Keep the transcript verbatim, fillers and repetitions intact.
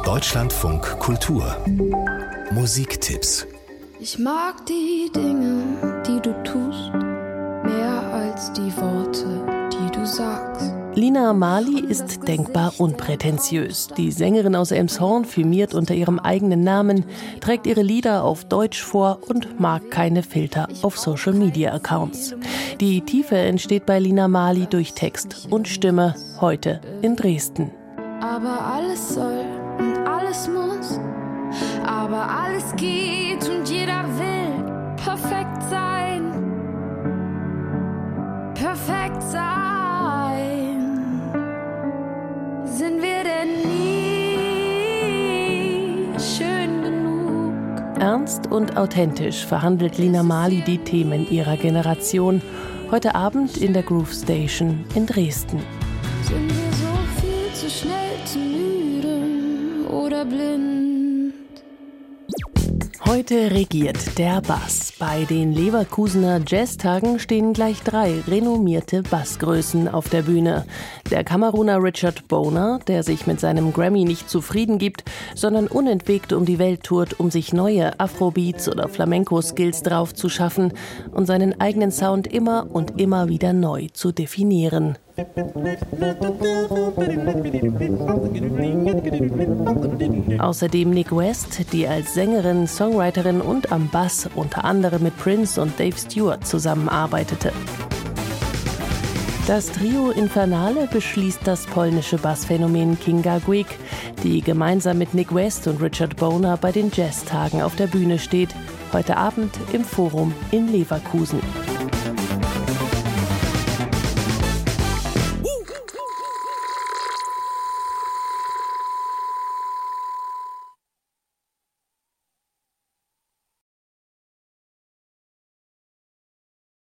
Deutschlandfunk Kultur Musiktipps. Ich mag die Dinge, die du tust, mehr als die Worte, die du sagst. Lina Marley ist denkbar unprätentiös. Die Sängerin aus Elmshorn firmiert unter ihrem eigenen Namen, trägt ihre Lieder auf Deutsch vor und mag keine Filter auf Social-Media-Accounts. Die Tiefe entsteht bei Lina Marley durch Text und Stimme, heute in Dresden. Aber alles soll und alles muss, aber alles geht und jeder will perfekt sein, perfekt sein. Sind wir denn nie schön genug? Ernst und authentisch verhandelt Lina Marley die Themen ihrer Generation. Heute Abend in der Groove Station in Dresden. Sind wir so viel zu schnell, zu müde oder blind? Heute regiert der Bass. Bei den Leverkusener Jazztagen stehen gleich drei renommierte Bassgrößen auf der Bühne. Der Kameruner Richard Bona, der sich mit seinem Grammy nicht zufrieden gibt, sondern unentwegt um die Welt tourt, um sich neue Afrobeats oder Flamenco-Skills drauf zu schaffen und seinen eigenen Sound immer und immer wieder neu zu definieren. Außerdem Nick West, die als Sängerin, Songwriterin und am Bass unter anderem mit Prince und Dave Stewart zusammenarbeitete. Das Trio Infernale beschließt das polnische Bassphänomen Kinga Gwig, die gemeinsam mit Nick West und Richard Bona bei den Jazztagen auf der Bühne steht, heute Abend im Forum in Leverkusen.